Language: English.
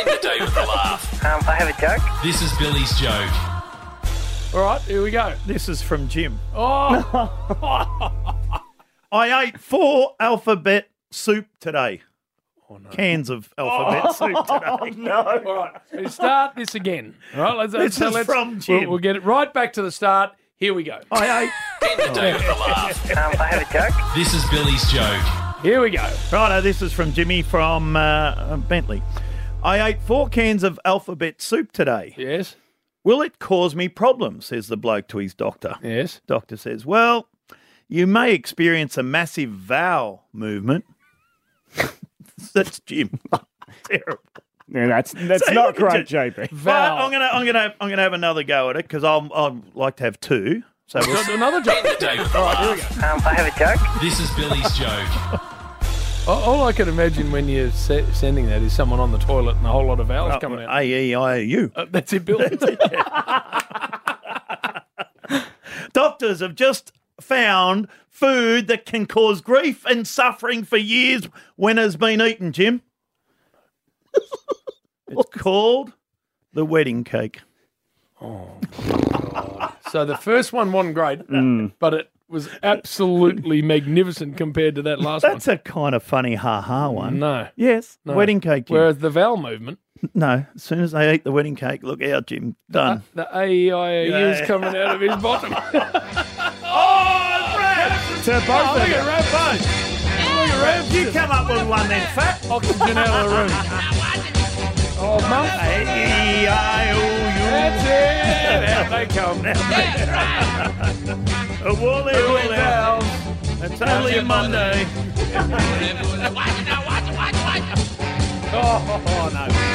End the day with a laugh. I have a joke. This is Billy's joke. All right, here we go. This is from Jim. Oh, I ate 4 alphabet soup today. Oh, no. Cans of alphabet soup today. all right. Let's start this again. All right, This is from Jim. We'll get it right back to the start. Here we go. I ate. End the day with a laugh. I have a joke. This is Billy's joke. Here we go. Righto, this is from Jimmy from Bentley. I ate 4 cans of alphabet soup today. Yes. Will it cause me problems? Says the bloke to his doctor. Yes. Doctor says, well, you may experience a massive vowel movement. That's Jim. Terrible. Yeah, that's So not look great, at JB. Well, I'm gonna have another go at it because I'd like to have 2. So we'll Got another joke. End the day with a laugh. I have a joke. This is Billy's joke. All I can imagine when you're sending that is someone on the toilet and a whole lot of vowels coming out. A-E-I-O-U. That's it, Bill. Doctors have just found food that can cause grief and suffering for years when it's been eaten, Jim. It's called the wedding cake. So the first one wasn't great, but it was absolutely magnificent compared to that last That's a kind of funny ha-ha one. one. No. Yes, No. wedding cake, Jim. Whereas the vowel movement, No, as soon as they eat the wedding cake, look out, Jim. Done. the A-E-I-O-U is Yeah. coming out of his bottom. To both Oh, of look you. at Raph. Look at Raph. You come up with one then, fat. Oxygen out of the room. Oh, mum. A-E-I-O-U. That's it. Out they come. A woolly Billy woolly. vowels. It's only a Monday. Oh, no.